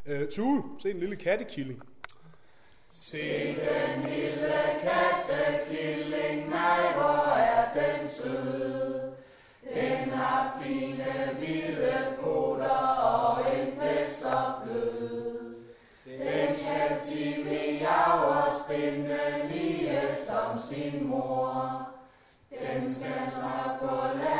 Tue, se en lille kattekilling. Se den lille kattekilling, nej hvor er den sød. Den har fine hvide poter og ikke så blød. Den kan sige miau og spinde lige som sin mor. Den skal snart få